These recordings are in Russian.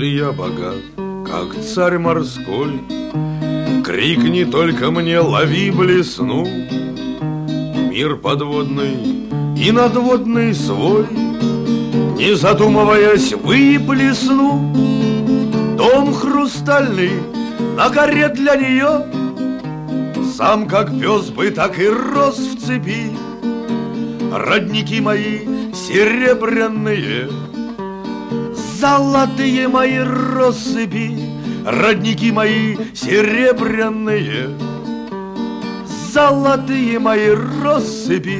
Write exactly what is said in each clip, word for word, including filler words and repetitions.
Если я богат, как царь морской, крикни только мне, лови блесну. Мир подводный и надводный свой, не задумываясь, выплесну. Дом хрустальный на горе для нее, сам как пес бы, так и рос в цепи. Родники мои серебряные, золотые мои россыпи. Родники мои серебряные, золотые мои россыпи.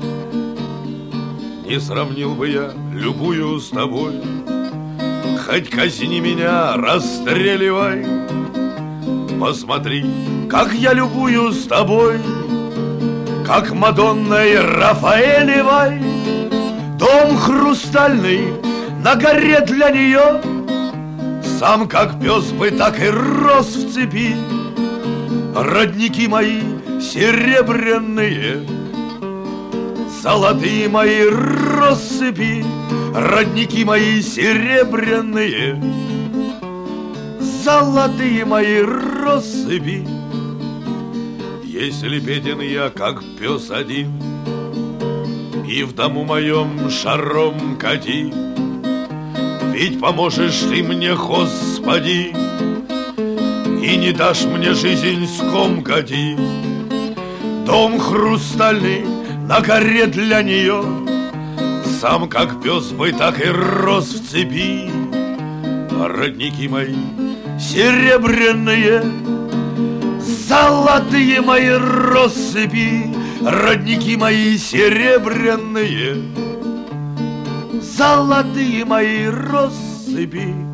Не сравнил бы я любую с тобой, хоть казни меня, расстреливай. Посмотри, как я любую с тобой, как Мадонной Рафаэлевой. Дом хрустальный на горе для нее, сам как пес бы, так и рос в цепи. Родники мои серебряные, золотые мои россыпи. Родники мои серебряные, золотые мои россыпи. Если беден я, как пес один, и в дому моем шаром кати, ведь поможешь ты мне, Господи, и не дашь мне жизнь скомкати. Дом хрустальный на горе для нее, сам как пес бы, так и рос в цепи. Родники мои серебряные, золотые мои россыпи. Родники мои серебряные, золотые мои россыпи.